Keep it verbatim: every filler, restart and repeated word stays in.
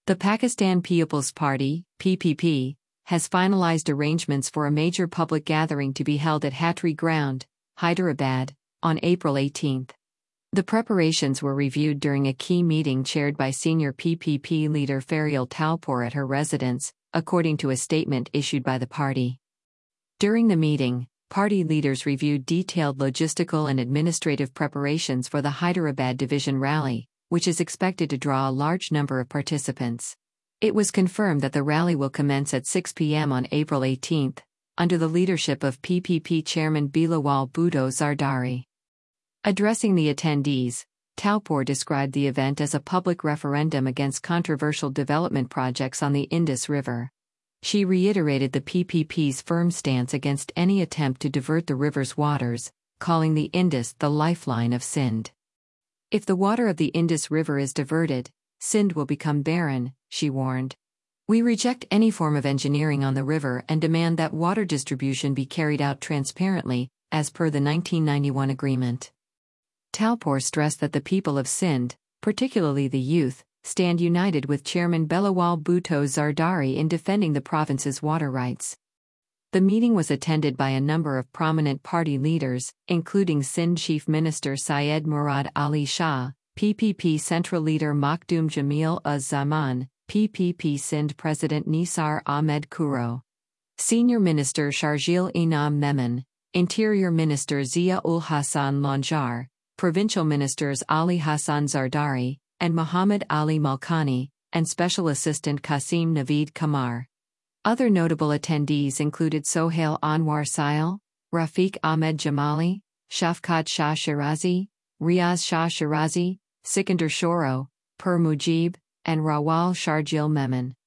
The Pakistan People's Party, P P P, has finalized arrangements for a major public gathering to be held at Hatri Ground, Hyderabad, on April eighteenth. The preparations were reviewed during a key meeting chaired by senior P P P leader Farial Talpur at her residence, according to a statement issued by the party. During the meeting, party leaders reviewed detailed logistical and administrative preparations for the Hyderabad Division rally, which is expected to draw a large number of participants. It was confirmed that the rally will commence at six p m on April eighteenth, under the leadership of P P P chairman Bilawal Bhutto Zardari. Addressing the attendees, Talpur described the event as a public referendum against controversial development projects on the Indus River. She reiterated the P P P's firm stance against any attempt to divert the river's waters, calling the Indus the lifeline of Sindh. If the water of the Indus River is diverted, Sindh will become barren, she warned. We reject any form of engineering on the river and demand that water distribution be carried out transparently, as per the nineteen ninety-one agreement. Talpur stressed that the people of Sindh, particularly the youth, stand united with Chairman Bilawal Bhutto Zardari in defending the province's water rights. The meeting was attended by a number of prominent party leaders, including Sindh Chief Minister Syed Murad Ali Shah, P P P Central Leader Makhdoom Jamil uz-Zaman, P P P Sindh President Nisar Ahmed Kuro, Senior Minister Sharjeel Inam Memon, Interior Minister Zia ul Hassan Lanjar, Provincial Ministers Ali Hassan Zardari, and Muhammad Ali Malkani, and Special Assistant Qasim Naveed Kamar. Other notable attendees included Sohail Anwar Sail, Rafiq Ahmed Jamali, Shafqat Shah Shirazi, Riaz Shah Shirazi, Sikandar Shoro, Pir Mujib, and Rawal Sharjeel Memon.